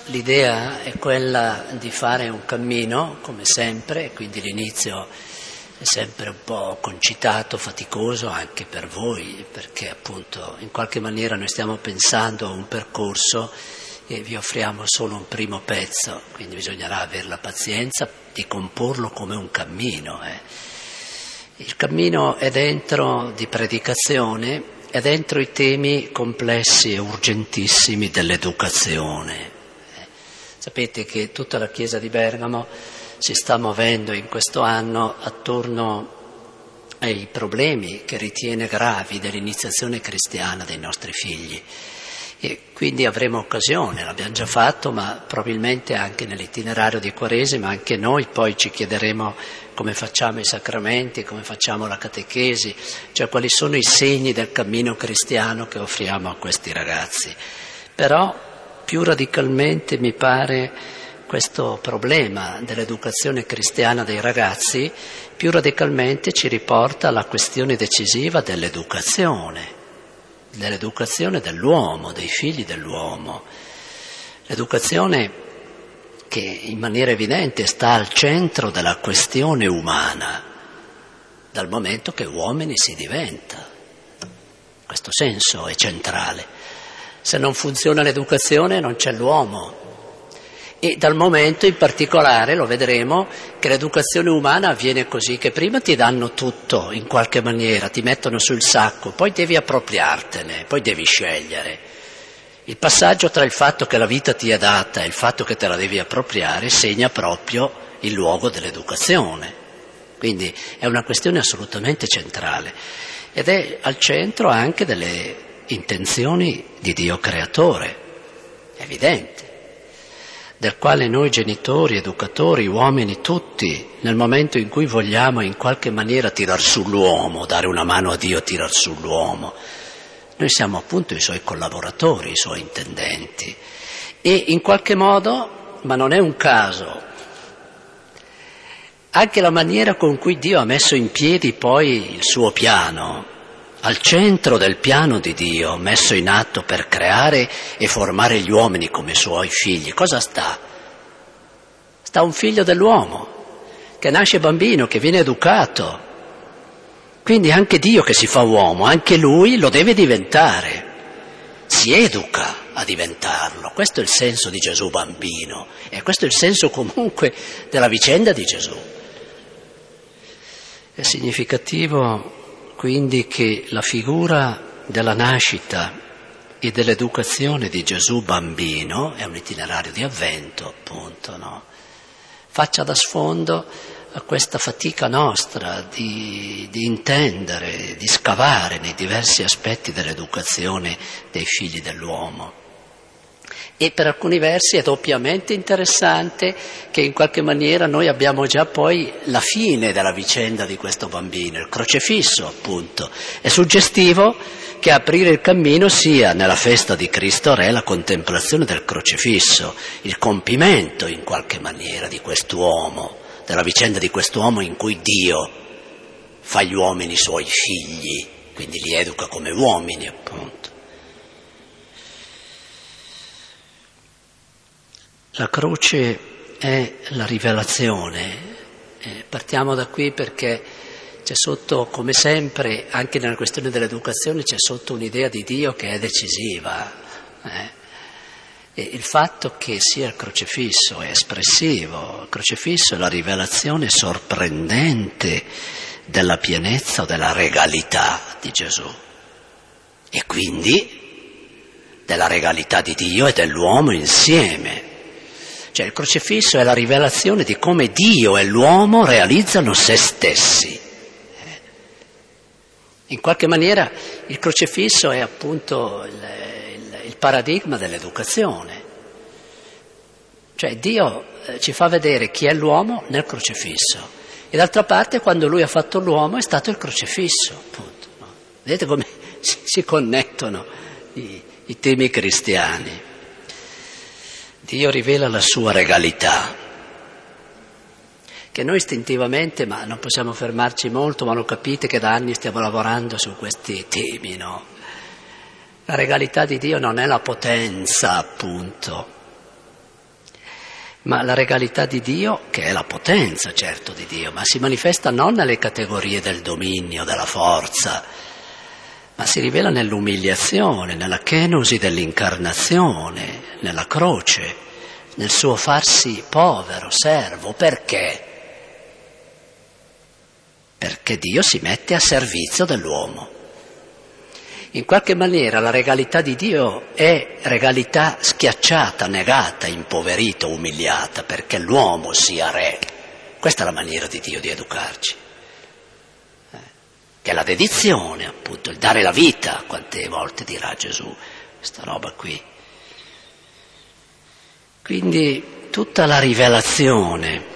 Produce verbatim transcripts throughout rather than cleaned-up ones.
l'idea è quella di fare un cammino, come sempre, quindi l'inizio è sempre un po' concitato, faticoso anche per voi, perché appunto in qualche maniera noi stiamo pensando a un percorso e vi offriamo solo un primo pezzo, quindi bisognerà avere la pazienza di comporlo come un cammino. Eh. Il cammino è dentro di predicazione, è dentro i temi complessi e urgentissimi dell'educazione. Eh. Sapete che tutta la Chiesa di Bergamo si sta muovendo in questo anno attorno ai problemi che ritiene gravi dell'iniziazione cristiana dei nostri figli. E quindi avremo occasione, l'abbiamo già fatto, ma probabilmente anche nell'itinerario di Quaresima, anche noi poi ci chiederemo come facciamo i sacramenti, come facciamo la catechesi, cioè quali sono i segni del cammino cristiano che offriamo a questi ragazzi. Però più radicalmente mi pare questo problema dell'educazione cristiana dei ragazzi, più radicalmente ci riporta alla questione decisiva dell'educazione. dell'educazione dell'uomo, dei figli dell'uomo. L'educazione che in maniera evidente sta al centro della questione umana, dal momento che uomini si diventa. Questo senso è centrale. Se non funziona l'educazione non c'è l'uomo. E dal momento in particolare, lo vedremo, che l'educazione umana avviene così, che prima ti danno tutto in qualche maniera, ti mettono sul sacco, poi devi appropriartene, poi devi scegliere. Il passaggio tra il fatto che la vita ti è data e il fatto che te la devi appropriare segna proprio il luogo dell'educazione. Quindi è una questione assolutamente centrale ed è al centro anche delle intenzioni di Dio creatore, evidente, del quale noi genitori, educatori, uomini tutti, nel momento in cui vogliamo in qualche maniera tirar sull'uomo, dare una mano a Dio a tirar sull'uomo, noi siamo appunto i suoi collaboratori, i suoi intendenti. E in qualche modo, ma non è un caso, anche la maniera con cui Dio ha messo in piedi poi il suo piano, al centro del piano di Dio, messo in atto per creare e formare gli uomini come suoi figli, cosa sta? Sta un figlio dell'uomo, che nasce bambino, che viene educato. Quindi anche Dio che si fa uomo, anche lui lo deve diventare. Si educa a diventarlo. Questo è il senso di Gesù bambino e questo è il senso comunque della vicenda di Gesù. È significativo quindi che la figura della nascita e dell'educazione di Gesù bambino, è un itinerario di avvento appunto, no? Faccia da sfondo a questa fatica nostra di, di intendere, di scavare nei diversi aspetti dell'educazione dei figli dell'uomo. E per alcuni versi è doppiamente interessante che in qualche maniera noi abbiamo già poi la fine della vicenda di questo bambino, il crocefisso appunto. È suggestivo che aprire il cammino sia nella festa di Cristo Re la contemplazione del crocefisso, il compimento in qualche maniera di quest'uomo, della vicenda di quest'uomo in cui Dio fa gli uomini suoi figli, quindi li educa come uomini appunto. La croce è la rivelazione, eh, partiamo da qui perché c'è sotto, come sempre, anche nella questione dell'educazione, c'è sotto un'idea di Dio che è decisiva. Eh. E il fatto che sia il crocefisso è espressivo, il crocefisso è la rivelazione sorprendente della pienezza o della regalità di Gesù e quindi della regalità di Dio e dell'uomo insieme. Cioè il crocefisso è la rivelazione di come Dio e l'uomo realizzano se stessi. In qualche maniera il crocefisso è appunto il, il, il paradigma dell'educazione. Cioè Dio ci fa vedere chi è l'uomo nel crocefisso. E d'altra parte quando Lui ha fatto l'uomo è stato il crocefisso, appunto. No? Vedete come si, si connettono i, i temi cristiani. Dio rivela la sua regalità, che noi istintivamente, ma non possiamo fermarci molto, ma lo capite che da anni stiamo lavorando su questi temi, no? La regalità di Dio non è la potenza, appunto, Ma la regalità di Dio, che è la potenza certo di Dio, ma si manifesta non nelle categorie del dominio, della forza, ma si rivela nell'umiliazione, nella kenosi dell'incarnazione, nella croce, nel suo farsi povero, servo. Perché? Perché Dio si mette a servizio dell'uomo. In qualche maniera la regalità di Dio è regalità schiacciata, negata, impoverita, umiliata, perché l'uomo sia re. Questa è la maniera di Dio di educarci. Che è la dedizione, appunto, il dare la vita, quante volte dirà Gesù, questa roba qui. Quindi tutta la rivelazione,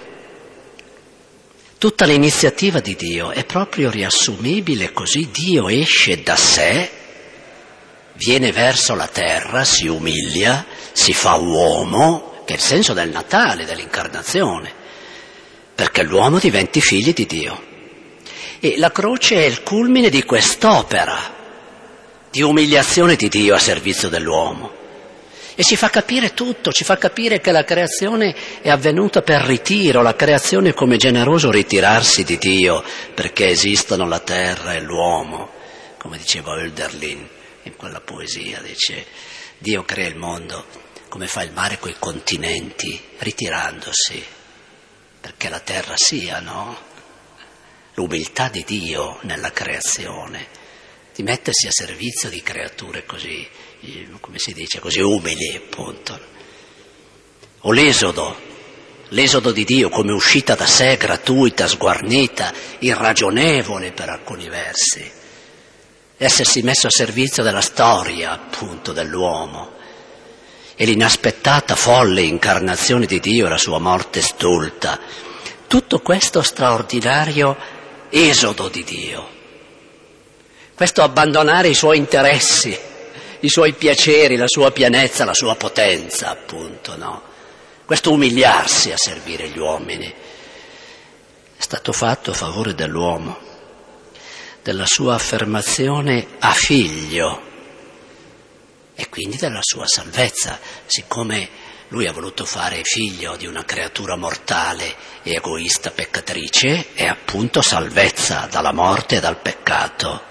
tutta l'iniziativa di Dio è proprio riassumibile così: Dio esce da sé, viene verso la terra, si umilia, si fa uomo, che è il senso del Natale, dell'incarnazione, perché l'uomo diventi figli di Dio. E la croce è il culmine di quest'opera di umiliazione di Dio a servizio dell'uomo. E ci fa capire tutto, ci fa capire che la creazione è avvenuta per ritiro, la creazione come generoso ritirarsi di Dio, perché esistono la terra e l'uomo, come diceva Hölderlin in quella poesia, dice: Dio crea il mondo come fa il mare coi continenti, ritirandosi, perché la terra sia, no? L'umiltà di Dio nella creazione, di mettersi a servizio di creature così, come si dice, così umili, appunto. O l'esodo, l'esodo di Dio come uscita da sé, gratuita, sguarnita, irragionevole per alcuni versi. Essersi messo a servizio della storia, appunto, dell'uomo. E l'inaspettata folle incarnazione di Dio e la sua morte stolta. Tutto questo straordinario esodo di Dio. Questo abbandonare i suoi interessi, i suoi piaceri, la sua pienezza, la sua potenza, appunto, no? Questo umiliarsi a servire gli uomini è stato fatto a favore dell'uomo, della sua affermazione a figlio e quindi della sua salvezza, siccome lui ha voluto fare figlio di una creatura mortale e egoista peccatrice, è appunto salvezza dalla morte e dal peccato.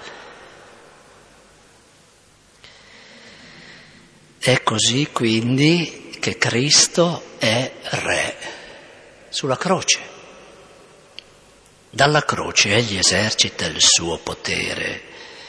È così quindi che Cristo è re sulla croce. Dalla croce egli esercita il suo potere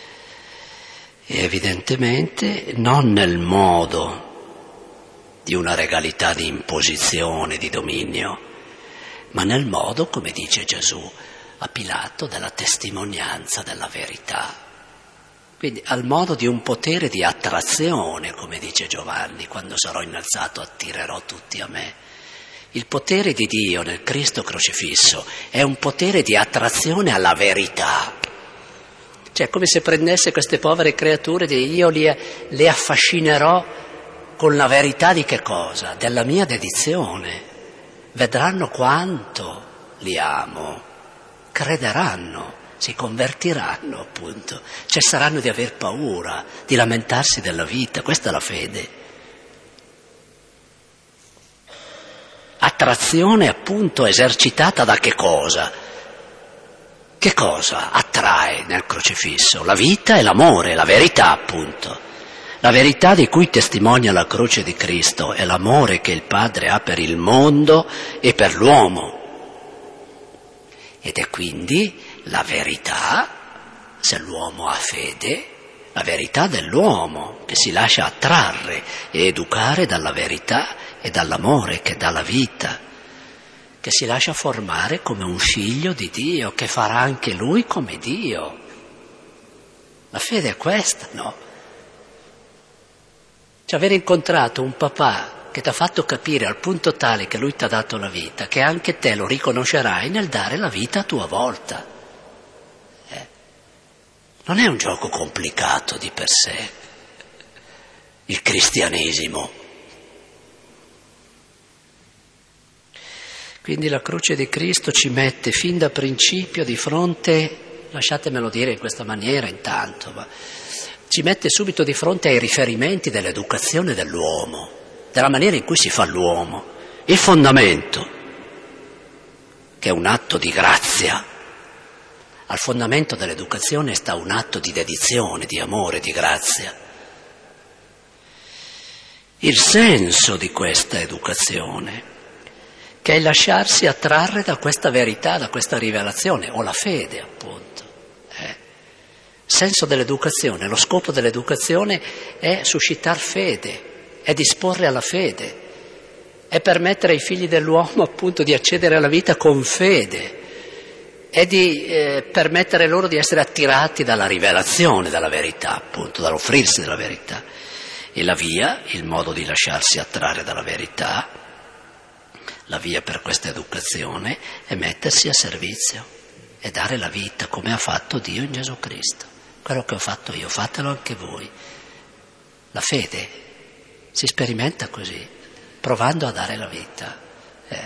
e evidentemente non nel modo di una regalità di imposizione, di dominio, ma nel modo, come dice Gesù a Pilato, della testimonianza della verità. Quindi al modo di un potere di attrazione, come dice Giovanni: quando sarò innalzato attirerò tutti a me. Il potere di Dio nel Cristo crocifisso è un potere di attrazione alla verità. Cioè, come se prendesse queste povere creature e io le, le affascinerò con la verità di che cosa? Della mia dedizione. Vedranno quanto li amo, crederanno, si convertiranno, appunto, cesseranno di aver paura, di lamentarsi della vita. Questa è la fede. Attrazione, appunto, esercitata da che cosa? Che cosa attrae nel crocifisso? La vita e l'amore, la verità, appunto. La verità di cui testimonia la croce di Cristo è l'amore che il Padre ha per il mondo e per l'uomo. Ed è quindi la verità, se l'uomo ha fede, la verità dell'uomo che si lascia attrarre e educare dalla verità e dall'amore che dà la vita, che si lascia formare come un figlio di Dio, che farà anche lui come Dio. La fede è questa, no? Cioè, aver incontrato un papà che ti ha fatto capire al punto tale che lui ti ha dato la vita, che anche te lo riconoscerai nel dare la vita a tua volta. Eh? Non è un gioco complicato di per sé, il cristianesimo. Quindi la croce di Cristo ci mette fin da principio di fronte, lasciatemelo dire in questa maniera intanto, ma ci mette subito di fronte ai riferimenti dell'educazione dell'uomo, della maniera in cui si fa l'uomo. Il fondamento, che è un atto di grazia, al fondamento dell'educazione sta un atto di dedizione, di amore, di grazia. Il senso di questa educazione, che è lasciarsi attrarre da questa verità, da questa rivelazione, o la fede appunto. Eh. Il senso dell'educazione, lo scopo dell'educazione è suscitar fede, è disporre alla fede, è permettere ai figli dell'uomo appunto di accedere alla vita con fede, è di eh, permettere loro di essere attirati dalla rivelazione della verità, appunto, dall'offrirsi della verità. E la via, il modo di lasciarsi attrarre dalla verità, la via per questa educazione è mettersi a servizio e dare la vita come ha fatto Dio in Gesù Cristo. Quello che ho fatto io, fatelo anche voi. La fede si sperimenta così, provando a dare la vita. Eh.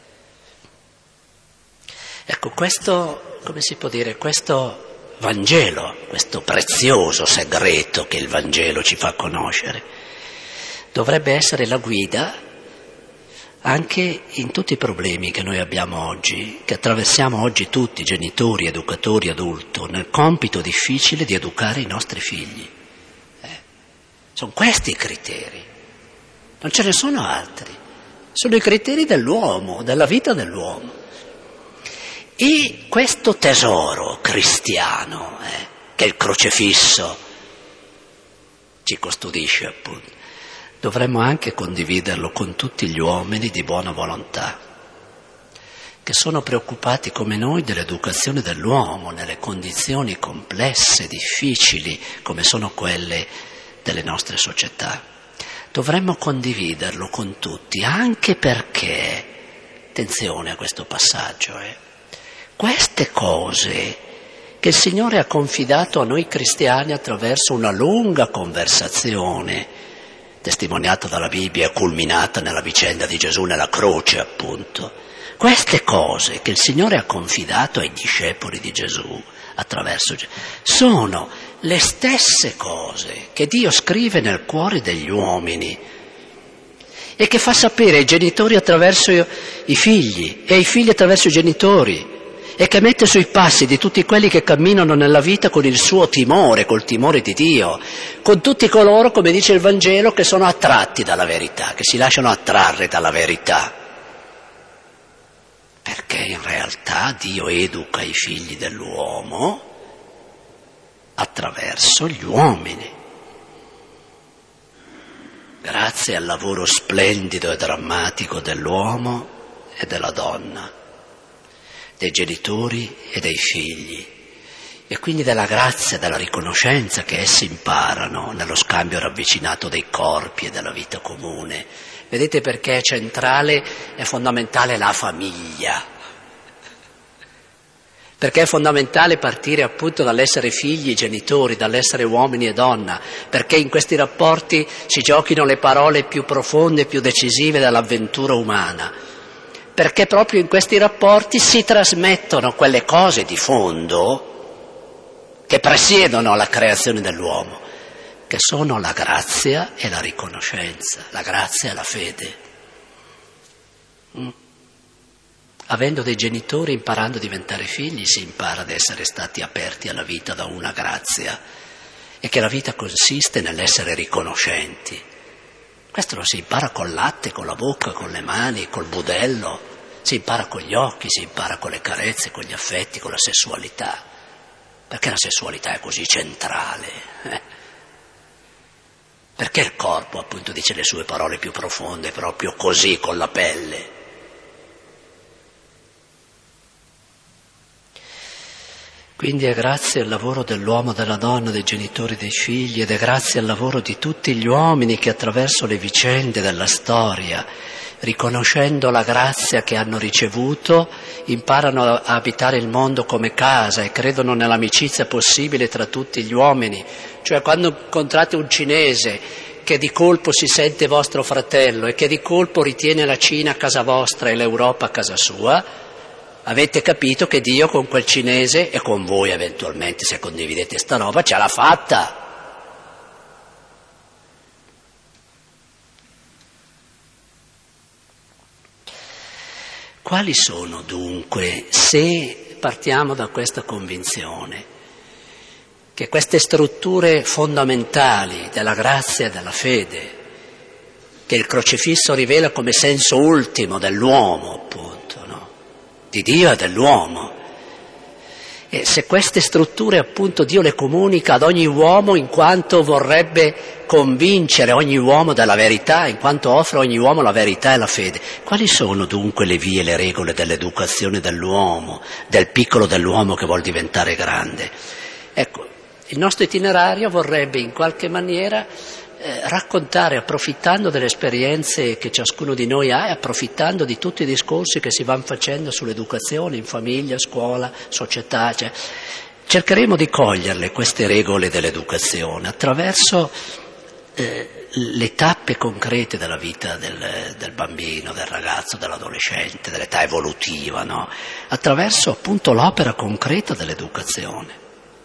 Ecco, questo, come si può dire, questo Vangelo, questo prezioso segreto che il Vangelo ci fa conoscere, dovrebbe essere la guida anche in tutti i problemi che noi abbiamo oggi, che attraversiamo oggi tutti, genitori, educatori, adulti, nel compito difficile di educare i nostri figli. Eh. Sono questi i criteri, non ce ne sono altri, sono i criteri dell'uomo, della vita dell'uomo. E questo tesoro cristiano, eh, che il crocefisso ci custodisce appunto, dovremmo anche condividerlo con tutti gli uomini di buona volontà, che sono preoccupati come noi dell'educazione dell'uomo nelle condizioni complesse, difficili, come sono quelle delle nostre società. Dovremmo condividerlo con tutti, anche perché, attenzione a questo passaggio, eh, queste cose che il Signore ha confidato a noi cristiani attraverso una lunga conversazione, testimoniata dalla Bibbia e culminata nella vicenda di Gesù nella croce, appunto, queste cose che il Signore ha confidato ai discepoli di Gesù attraverso Gesù, sono le stesse cose che Dio scrive nel cuore degli uomini e che fa sapere ai genitori attraverso i figli e ai figli attraverso i genitori, e che mette sui passi di tutti quelli che camminano nella vita con il suo timore, col timore di Dio, con tutti coloro, come dice il Vangelo, che sono attratti dalla verità, che si lasciano attrarre dalla verità. Perché in realtà Dio educa i figli dell'uomo attraverso gli uomini. Grazie al lavoro splendido e drammatico dell'uomo e della donna, dei genitori e dei figli, e quindi della grazia e della riconoscenza che essi imparano nello scambio ravvicinato dei corpi e della vita comune. Vedete perché è centrale e fondamentale la famiglia? Perché è fondamentale partire appunto dall'essere figli e genitori, dall'essere uomini e donna, perché in questi rapporti si giochino le parole più profonde e più decisive dell'avventura umana. Perché proprio in questi rapporti si trasmettono quelle cose di fondo che presiedono alla creazione dell'uomo, che sono la grazia e la riconoscenza, la grazia e la fede. Mm. Avendo dei genitori, imparando a diventare figli, si impara ad essere stati aperti alla vita da una grazia, e che la vita consiste nell'essere riconoscenti. Questo lo si impara col latte, con la bocca, con le mani, col budello, si impara con gli occhi, si impara con le carezze, con gli affetti, con la sessualità. Perché la sessualità è così centrale? Eh? Perché il corpo, appunto, dice le sue parole più profonde proprio così, con la pelle? Quindi è grazie al lavoro dell'uomo, della donna, dei genitori, dei figli, ed è grazie al lavoro di tutti gli uomini che attraverso le vicende della storia, riconoscendo la grazia che hanno ricevuto, imparano a abitare il mondo come casa e credono nell'amicizia possibile tra tutti gli uomini. Cioè, quando incontrate un cinese che di colpo si sente vostro fratello e che di colpo ritiene la Cina casa vostra e l'Europa casa sua, avete capito che Dio con quel cinese, e con voi eventualmente se condividete sta roba, ce l'ha fatta. Quali sono dunque, se partiamo da questa convinzione, che queste strutture fondamentali della grazia e della fede, che il crocifisso rivela come senso ultimo dell'uomo, appunto, no? Di Dio e dell'uomo, e se queste strutture appunto Dio le comunica ad ogni uomo in quanto vorrebbe convincere ogni uomo della verità, in quanto offre a ogni uomo la verità e la fede, quali sono dunque le vie e le regole dell'educazione dell'uomo, del piccolo dell'uomo che vuol diventare grande? Ecco, il nostro itinerario vorrebbe in qualche maniera eh, raccontare, approfittando delle esperienze che ciascuno di noi ha e approfittando di tutti i discorsi che si vanno facendo sull'educazione in famiglia, scuola, società, cioè, cercheremo di coglierle queste regole dell'educazione attraverso eh, le tappe concrete della vita del, del bambino, del ragazzo, dell'adolescente, dell'età evolutiva, no? Attraverso appunto l'opera concreta dell'educazione.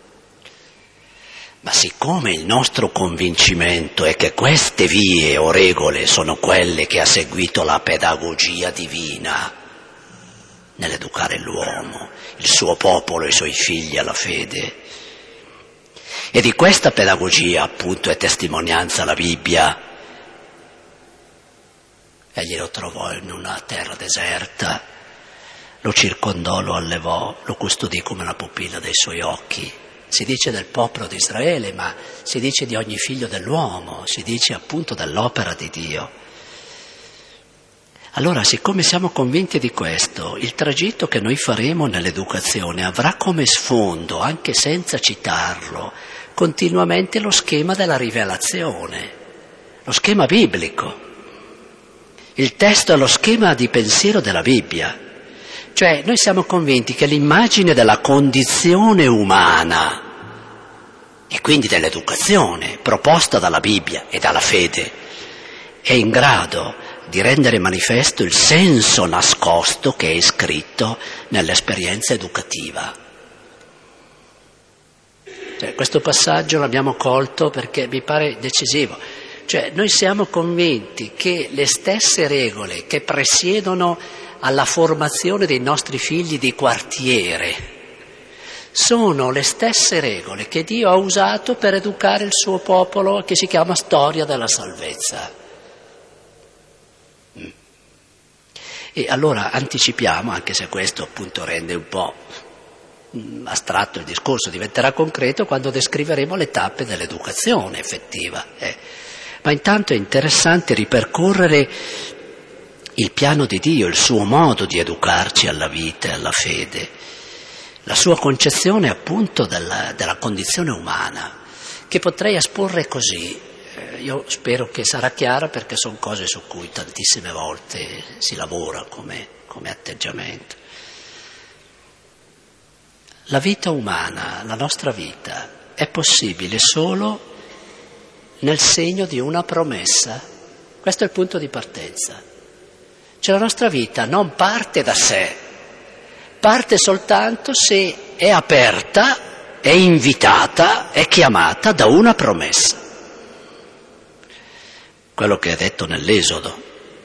Ma siccome il nostro convincimento è che queste vie o regole sono quelle che ha seguito la pedagogia divina nell'educare l'uomo, il suo popolo e i suoi figli alla fede, e di questa pedagogia appunto è testimonianza la Bibbia, egli lo trovò in una terra deserta, lo circondò, lo allevò, lo custodì come la pupilla dei suoi occhi. Si dice del popolo di Israele, ma si dice di ogni figlio dell'uomo, si dice appunto dell'opera di Dio. Allora, siccome siamo convinti di questo, il tragitto che noi faremo nell'educazione avrà come sfondo, anche senza citarlo, continuamente lo schema della rivelazione, lo schema biblico. Il testo è lo schema di pensiero della Bibbia. Cioè, noi siamo convinti che l'immagine della condizione umana e quindi dell'educazione proposta dalla Bibbia e dalla fede è in grado di rendere manifesto il senso nascosto che è iscritto nell'esperienza educativa. Cioè, questo passaggio l'abbiamo colto perché mi pare decisivo. Cioè, noi siamo convinti che le stesse regole che presiedono alla formazione dei nostri figli di quartiere sono le stesse regole che Dio ha usato per educare il suo popolo, che si chiama storia della salvezza. E allora anticipiamo, anche se questo appunto rende un po' astratto il discorso, diventerà concreto quando descriveremo le tappe dell'educazione effettiva. Eh. Ma intanto è interessante ripercorrere il piano di Dio, il suo modo di educarci alla vita e alla fede, la sua concezione appunto della, della condizione umana, che potrei esporre così. Eh, io spero che sarà chiara perché sono cose su cui tantissime volte si lavora come, come atteggiamento. La vita umana, la nostra vita, è possibile solo nel segno di una promessa. Questo è il punto di partenza. Cioè la nostra vita non parte da sé, parte soltanto se è aperta, è invitata, è chiamata da una promessa. Quello che è detto nell'Esodo,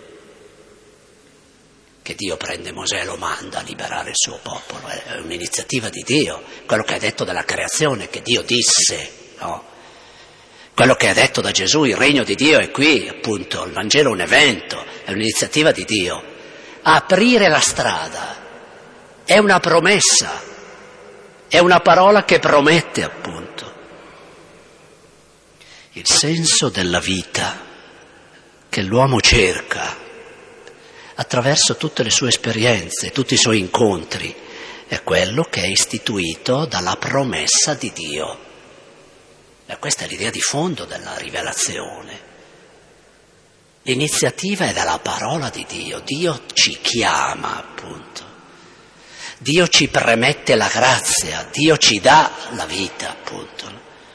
che Dio prende Mosè e lo manda a liberare il suo popolo, è un'iniziativa di Dio. Quello che è detto della creazione, che Dio disse, no? Quello che è detto da Gesù, il regno di Dio è qui, appunto, il Vangelo è un evento, è un'iniziativa di Dio. Aprire la strada è una promessa, è una parola che promette, appunto. Il senso della vita che l'uomo cerca attraverso tutte le sue esperienze, tutti i suoi incontri, è quello che è istituito dalla promessa di Dio. E questa è l'idea di fondo della rivelazione. L'iniziativa è dalla parola di Dio. Dio ci chiama, appunto. Dio ci premette la grazia, Dio ci dà la vita, appunto.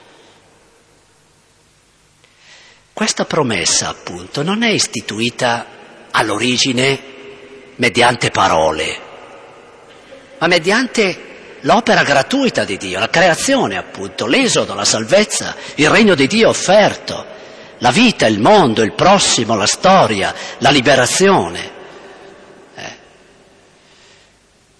Questa promessa, appunto, non è istituita all'origine mediante parole, ma mediante l'opera gratuita di Dio, la creazione appunto, l'esodo, la salvezza, il regno di Dio offerto, la vita, il mondo, il prossimo, la storia, la liberazione. Eh.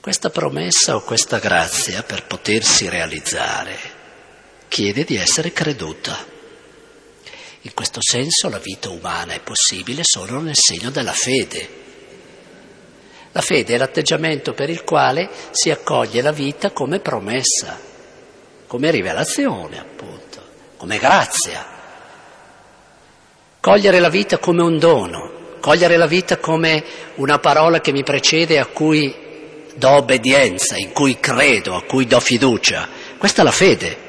Questa promessa o questa grazia, per potersi realizzare, chiede di essere creduta. In questo senso la vita umana è possibile solo nel segno della fede. La fede è l'atteggiamento per il quale si accoglie la vita come promessa, come rivelazione, appunto, come grazia. Cogliere la vita come un dono, cogliere la vita come una parola che mi precede, a cui do obbedienza, in cui credo, a cui do fiducia. Questa è la fede.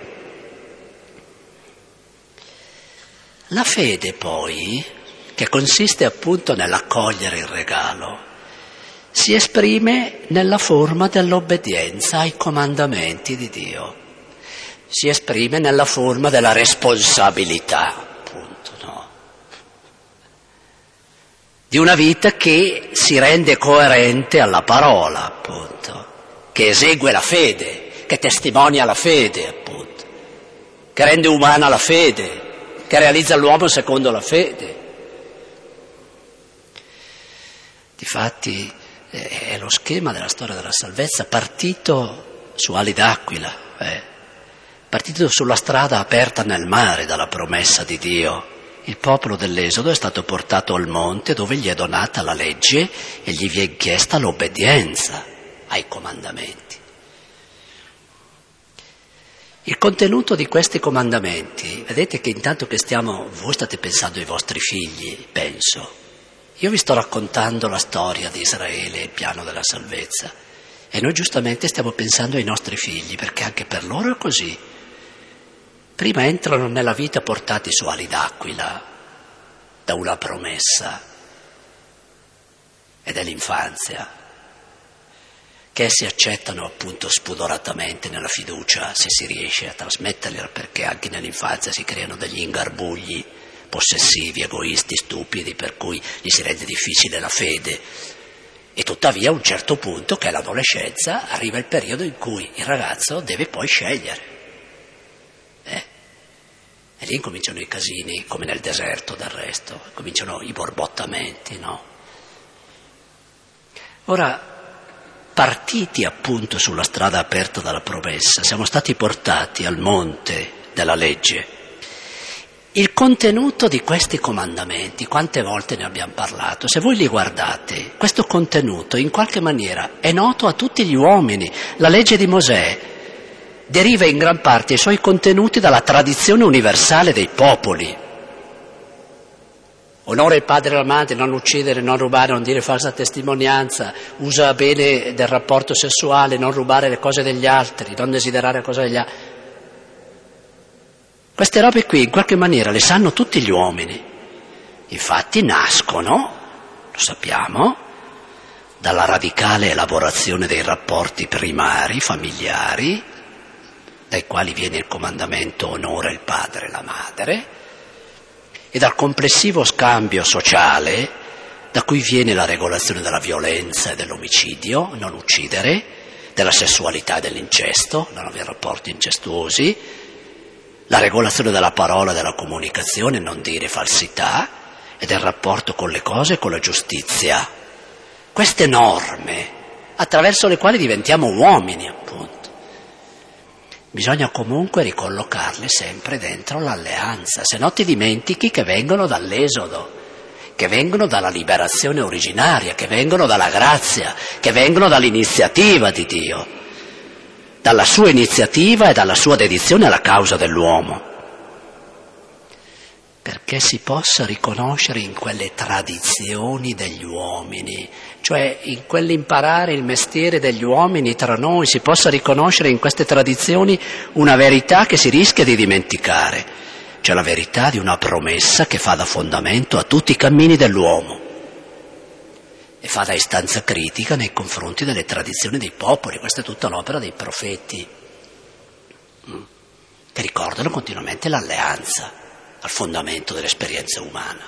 La fede poi, che consiste appunto nell'accogliere il regalo, si esprime nella forma dell'obbedienza ai comandamenti di Dio, si esprime nella forma della responsabilità, appunto, no? Di una vita che si rende coerente alla parola, appunto, che esegue la fede, che testimonia la fede, appunto, che rende umana la fede, che realizza l'uomo secondo la fede. Difatti è lo schema della storia della salvezza, partito su ali d'aquila, eh, partito sulla strada aperta nel mare dalla promessa di Dio. Il popolo dell'Esodo è stato portato al monte dove gli è donata la legge e gli viene chiesta l'obbedienza ai comandamenti. Il contenuto di questi comandamenti, vedete che intanto che stiamo, voi state pensando ai vostri figli, penso. Io vi sto raccontando la storia di Israele, il piano della salvezza, e noi giustamente stiamo pensando ai nostri figli, perché anche per loro è così. Prima entrano nella vita portati su ali d'aquila da una promessa, ed è l'infanzia, che essi accettano appunto spudoratamente nella fiducia, se si riesce a trasmetterla, perché anche nell'infanzia si creano degli ingarbugli possessivi, egoisti, stupidi, per cui gli si rende difficile la fede. E tuttavia a un certo punto, che è l'adolescenza, arriva il periodo in cui il ragazzo deve poi scegliere. Eh? E lì incominciano i casini, come nel deserto del resto, cominciano i borbottamenti, no? Ora, partiti appunto sulla strada aperta dalla promessa, siamo stati portati al monte della legge. Il contenuto di questi comandamenti, quante volte ne abbiamo parlato, se voi li guardate, questo contenuto in qualche maniera è noto a tutti gli uomini. La legge di Mosè deriva in gran parte i suoi contenuti dalla tradizione universale dei popoli. Onora il padre e la madre, non uccidere, non rubare, non dire falsa testimonianza, usa bene del rapporto sessuale, non rubare le cose degli altri, non desiderare le cose degli altri. Queste robe qui in qualche maniera le sanno tutti gli uomini. Infatti nascono, lo sappiamo, dalla radicale elaborazione dei rapporti primari, familiari, dai quali viene il comandamento onora il padre e la madre, e dal complessivo scambio sociale da cui viene la regolazione della violenza e dell'omicidio, non uccidere, della sessualità e dell'incesto, non avere rapporti incestuosi, la regolazione della parola e della comunicazione, non dire falsità, e del rapporto con le cose e con la giustizia. Queste norme, attraverso le quali diventiamo uomini, appunto. Bisogna comunque ricollocarle sempre dentro l'alleanza, se no ti dimentichi che vengono dall'Esodo, che vengono dalla liberazione originaria, che vengono dalla grazia, che vengono dall'iniziativa di Dio, dalla sua iniziativa e dalla sua dedizione alla causa dell'uomo, perché si possa riconoscere in quelle tradizioni degli uomini, cioè in quell'imparare il mestiere degli uomini tra noi, si possa riconoscere in queste tradizioni una verità che si rischia di dimenticare, cioè la verità di una promessa che fa da fondamento a tutti i cammini dell'uomo e fa da istanza critica nei confronti delle tradizioni dei popoli. Questa è tutta l'opera dei profeti, che ricordano continuamente l'alleanza al fondamento dell'esperienza umana.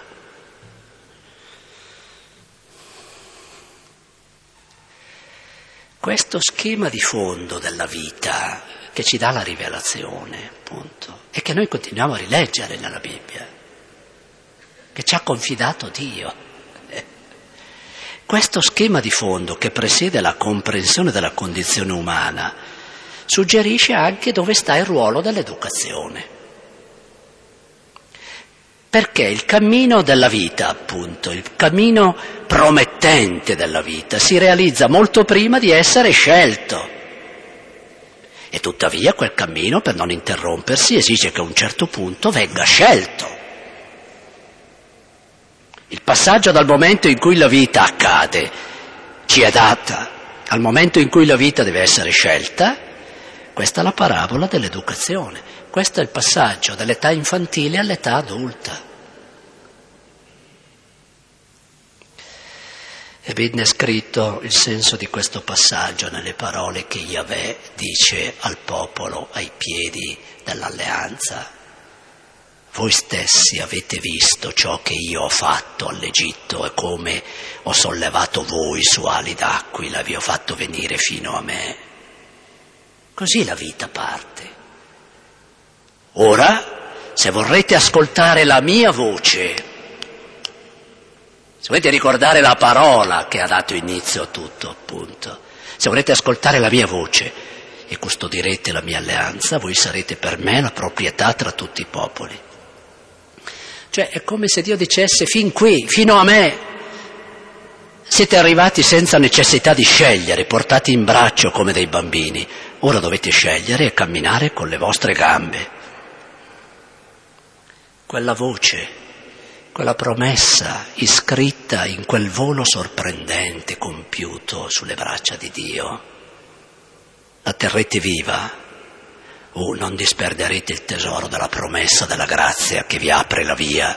Questo schema di fondo della vita che ci dà la rivelazione, appunto, e che noi continuiamo a rileggere nella Bibbia, che ci ha confidato Dio. Questo schema di fondo che presiede la comprensione della condizione umana suggerisce anche dove sta il ruolo dell'educazione. Perché il cammino della vita, appunto, il cammino promettente della vita, si realizza molto prima di essere scelto. E tuttavia quel cammino, per non interrompersi, esige che a un certo punto venga scelto. Il passaggio dal momento in cui la vita accade ci è data al momento in cui la vita deve essere scelta. Questa è la parabola dell'educazione. Questo è il passaggio dall'età infantile all'età adulta. E ben è scritto il senso di questo passaggio nelle parole che Yahweh dice al popolo ai piedi dell'alleanza. Voi stessi avete visto ciò che io ho fatto all'Egitto e come ho sollevato voi su ali d'aquila e vi ho fatto venire fino a me. Così la vita parte. Ora, se vorrete ascoltare la mia voce, se volete ricordare la parola che ha dato inizio a tutto, appunto, se volete ascoltare la mia voce e custodirete la mia alleanza, voi sarete per me la proprietà tra tutti i popoli. Cioè è come se Dio dicesse: fin qui, fino a me, siete arrivati senza necessità di scegliere, portati in braccio come dei bambini. Ora dovete scegliere e camminare con le vostre gambe. Quella voce, quella promessa iscritta in quel volo sorprendente compiuto sulle braccia di Dio, la terrete viva. Oh, non disperderete il tesoro della promessa della grazia che vi apre la via,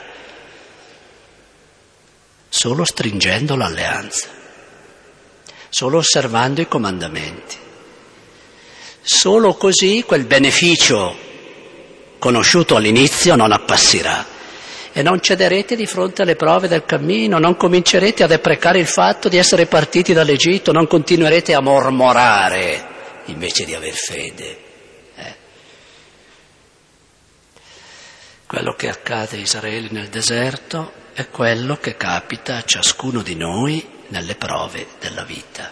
solo stringendo l'alleanza, solo osservando i comandamenti. Solo così quel beneficio conosciuto all'inizio non appassirà e non cederete di fronte alle prove del cammino, non comincerete a deprecare il fatto di essere partiti dall'Egitto, non continuerete a mormorare invece di aver fede. Quello che accade a Israele nel deserto è quello che capita a ciascuno di noi nelle prove della vita.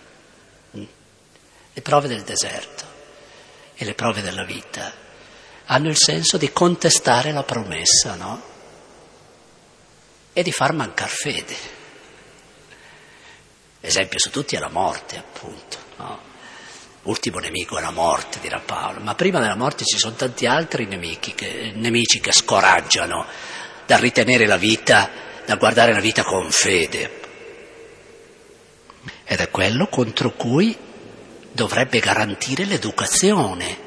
Le prove del deserto e le prove della vita hanno il senso di contestare la promessa, no? E di far mancar fede. L'esempio su tutti è la morte, appunto, no? Ultimo nemico è la morte, dirà Paolo, ma prima della morte ci sono tanti altri nemici che, nemici che scoraggiano dal ritenere la vita, dal guardare la vita con fede. Ed è quello contro cui dovrebbe garantire l'educazione,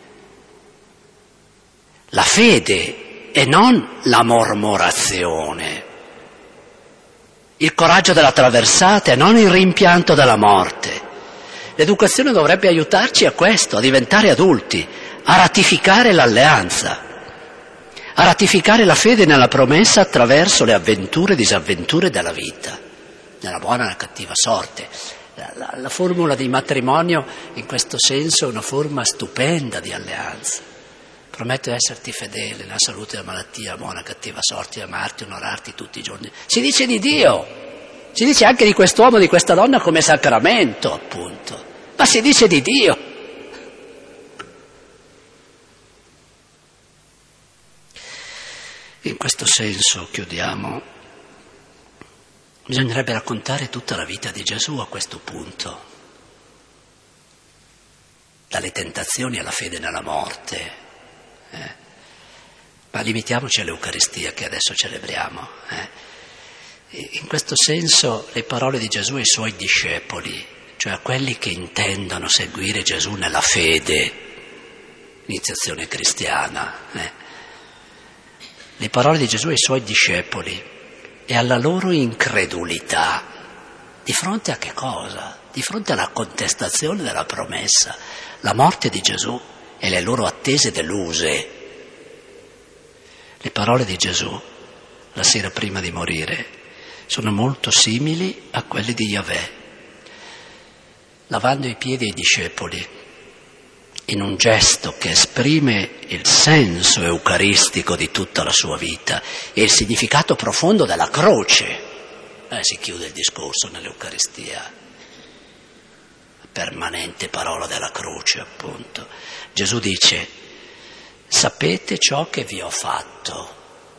la fede e non la mormorazione, il coraggio della traversata e non il rimpianto della morte. L'educazione dovrebbe aiutarci a questo, a diventare adulti, a ratificare l'alleanza, a ratificare la fede nella promessa attraverso le avventure e disavventure della vita, nella buona e nella cattiva sorte. La, la, la formula di matrimonio in questo senso è una forma stupenda di alleanza. Prometto di esserti fedele nella salute e nella malattia, buona e cattiva sorte, amarti, onorarti tutti i giorni. Si dice di Dio, si dice anche di quest'uomo e di questa donna come sacramento, appunto. Ma si dice di Dio. In questo senso, chiudiamo, bisognerebbe raccontare tutta la vita di Gesù a questo punto, dalle tentazioni alla fede nella morte, eh? Ma limitiamoci all'Eucaristia che adesso celebriamo. Eh? In questo senso le parole di Gesù ai suoi discepoli, cioè a quelli che intendono seguire Gesù nella fede, iniziazione cristiana. Eh. Le parole di Gesù ai suoi discepoli e alla loro incredulità. Di fronte a che cosa? Di fronte alla contestazione della promessa, la morte di Gesù e le loro attese deluse. Le parole di Gesù, la sera prima di morire, sono molto simili a quelle di Yahweh. Lavando i piedi ai discepoli, in un gesto che esprime il senso eucaristico di tutta la sua vita e il significato profondo della croce. Eh, si chiude il discorso nell'Eucaristia, permanente parola della croce, appunto. Gesù dice: sapete ciò che vi ho fatto.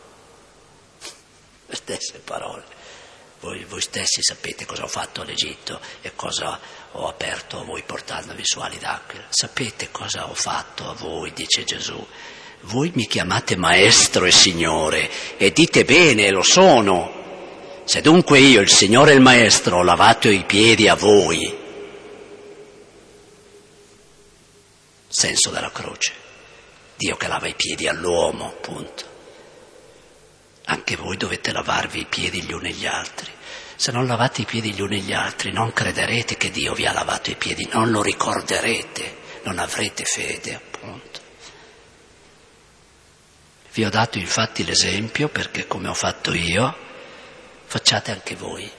Le stesse parole. Voi, voi stessi sapete cosa ho fatto all'Egitto e cosa ho aperto a voi portandovi su ali d'aquila. Sapete cosa ho fatto a voi, dice Gesù. Voi mi chiamate Maestro e Signore e dite bene, lo sono. Se dunque io, il Signore e il Maestro, ho lavato i piedi a voi, senso della croce, Dio che lava i piedi all'uomo, appunto. Anche voi dovete lavarvi i piedi gli uni agli altri. Se non lavate i piedi gli uni agli altri, non crederete che Dio vi ha lavato i piedi, non lo ricorderete, non avrete fede, appunto. Vi ho dato infatti l'esempio perché, come ho fatto io, facciate anche voi.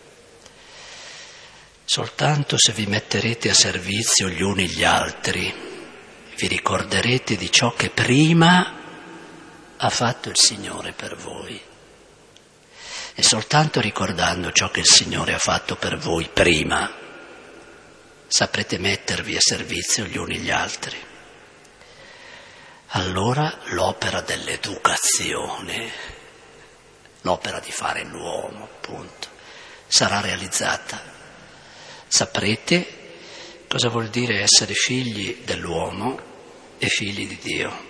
Soltanto se vi metterete a servizio gli uni gli altri, vi ricorderete di ciò che prima ha fatto il Signore per voi. E soltanto ricordando ciò che il Signore ha fatto per voi prima, saprete mettervi a servizio gli uni gli altri. Allora l'opera dell'educazione, l'opera di fare l'uomo, appunto, sarà realizzata. Saprete cosa vuol dire essere figli dell'uomo e figli di Dio.